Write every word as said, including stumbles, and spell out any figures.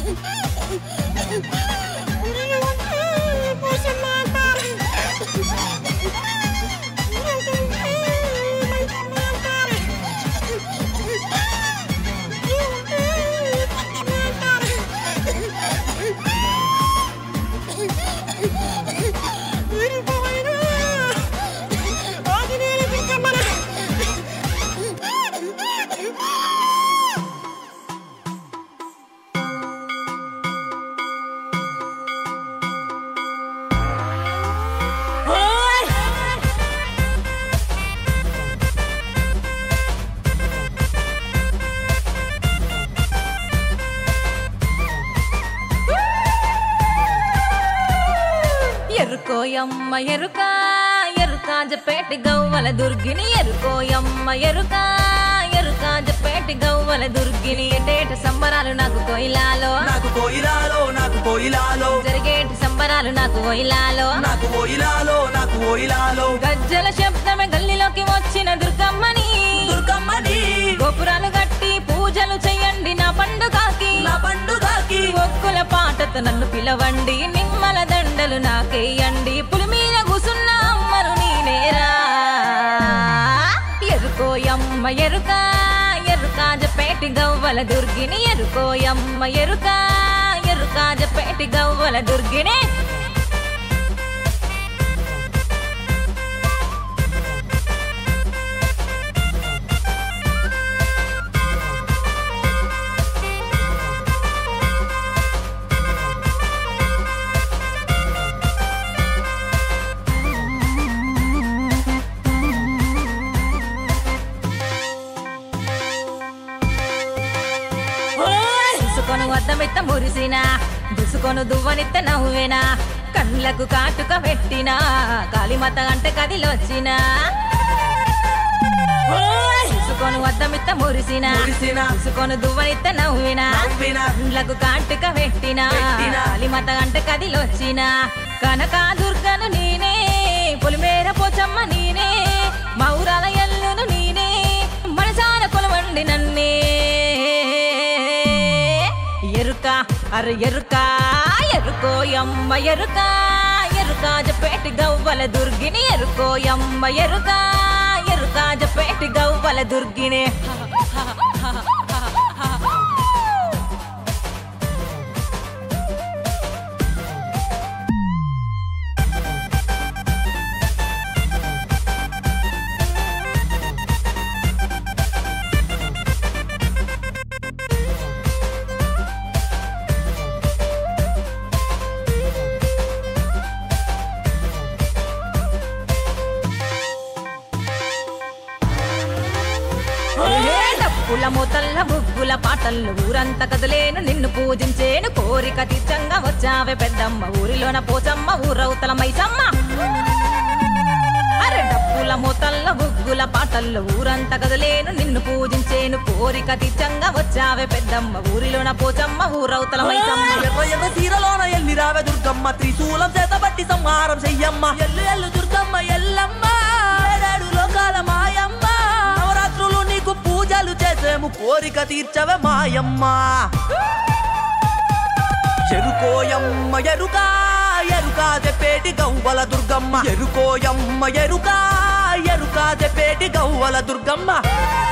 ఎరుకోయమ్మ ఎరుక ఎరుకాజపేటి గవ్వల దుర్గిని ఎరుకోయమ్మ ఎరుక ఎరుకాజపేటి గవ్వల దుర్గిని ఎటేట సంబరాలు నాకు కోయిలాలో నాకు కోయిలాలో నాకు కోయిలాలో జరిగేటి సంబరాలు నాకు కోయిలాలో నాకు కోయిలాలో నాకు కోయిలాలో గజ్జల శబ్దమే గల్లీలోకి వచ్చిన దుర్గమ్మని దుర్గమ్మని గోపురాలు కట్టి పూజలు చెయ్యండి నా పండుగకి నా పండుగకి ఒక్కుల పాటతో నన్ను పిలవండి నిమ్మల దండలు నాకేయండి పులి మీద కూసున్న అమ్మను నేనేరా ఎరుకోయమ్మ ఎరుక ఎరుకాజపేటి గవ్వల దుర్గిని ఎరుకోయమ్మ ఎరుక ఎరుకాజపేటి గవ్వల దుర్గిని దుసుకొను అద్దమిత్త మురిసిన దుసుకొను దువ్వనిత్త నవ్వేనా కళ్ళకు కాటుక పెట్టినా కాళీమాత అంటే కదిలొచ్చిన దుసుకొను అద్దమిత్త మురిసిన దుసుకొను దువ్వనిత్త నవ్వేనా కళ్ళకు కాటుక పెట్టినా కాళీమాత అంటే కదిలొచ్చిన కనక దుర్గను నేనే పొలిమేర పోచమ్మ నేనే మౌరాల ఎల్లును నేనే మనసార కొలవండి నన్నే ఎరుక అర ఎరుక ఎరుకోయమ్మ ఎరుక ఎరుకాజపేటి గవ్వల దుర్గిని ఎరుకోయమ్మ ఎరుక ఎరుకాజపేటి గవ్వల దుర్గిని డప్పుల మూతల్ల ముగ్గుల పాటల్లో ఊరంతా కదలేను నిన్ను పూజించేను కోరిక తీర్చంగా వచ్చావే పెద్దమ్మ ఊరిలోన పోచమ్మ ఊరవుతల మైసమ్మ అరే డప్పుల మూతల్ల ముగ్గుల పాటల్లో ఊరంతా కదలేను నిన్ను పూజించేను కోరిక తీర్చంగా వచ్చావే పెద్దమ్మ ఊరిలోన పోచమ్మ ఊరవుతల మైసమ్మ ఎర్ర ఎర్ర సీరలోన ఎల్లి రావే దుర్గమ్మ త్రిశూలం చేత బట్టి సంహారం చెయ్యమ్మ ఎల్లు ఎల్లు దుర్గమ్మ ఎల్లమ్మ ఏడాడు లోకాల మాయమ్మ నవరాత్రులు నీకు పూజలు చేసేము కోరిక తీర్చవే మాయమ్మ ఎరుకోయమ్మ ఎరుక ఎరుకాజపేటి గవ్వల దుర్గమ్మ ఎరుకోయమ్మ ఎరుక ఎరుకాజపేటి గవ్వల దుర్గమ్మ